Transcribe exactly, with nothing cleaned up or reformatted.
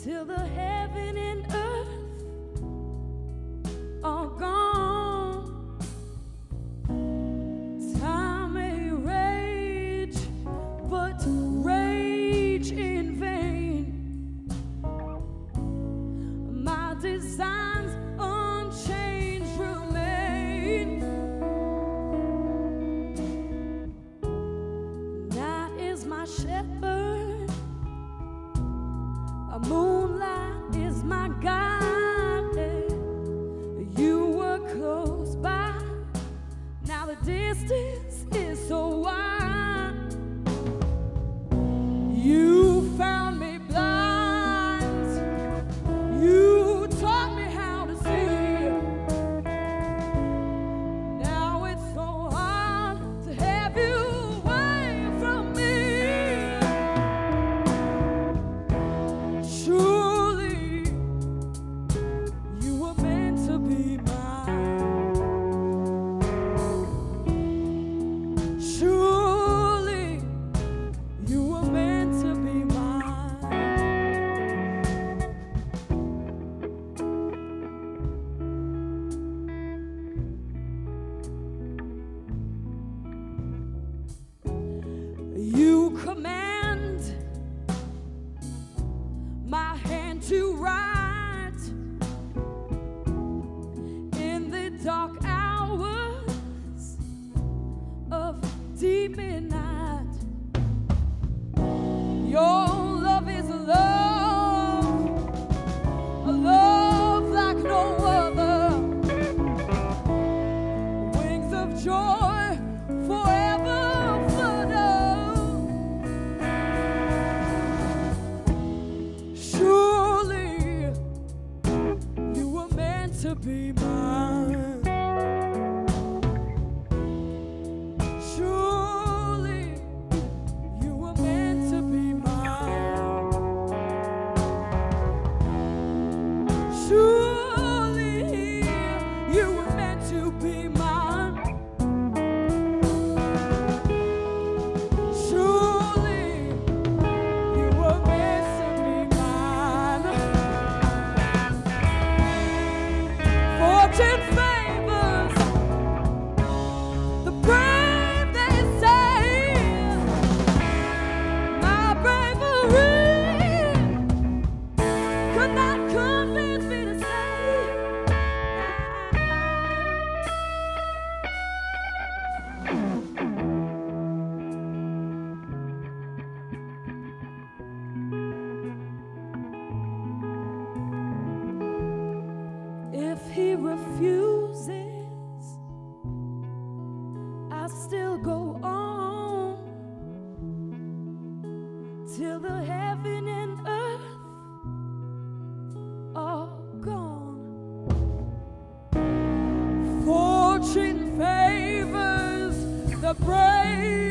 till the heaven and earth are gone. Time may rage, but rage in vain. My designs unchanged remain. Night is my shepherd, a moonlight is my guide. You were close by, now the distance is so wide. You found me blind, you taught me how to see. Now it's so hard to have you away from me. Surely you were meant to be mine. Surely you were meant to be mine. You command my hand to write in the dark hours of deep midnight. Your love is a love, a love like no other. Wings of joy forever flutter. Surely you were meant to be mine. Surely you were meant to be mine. Surely you were meant to be mine. Surely you were meant to be mine. Fortune favors the brave, they say. My bravery could not convince me to stay. If he refuses, I still go on till the heaven and earth are gone. Fortune favors the brave.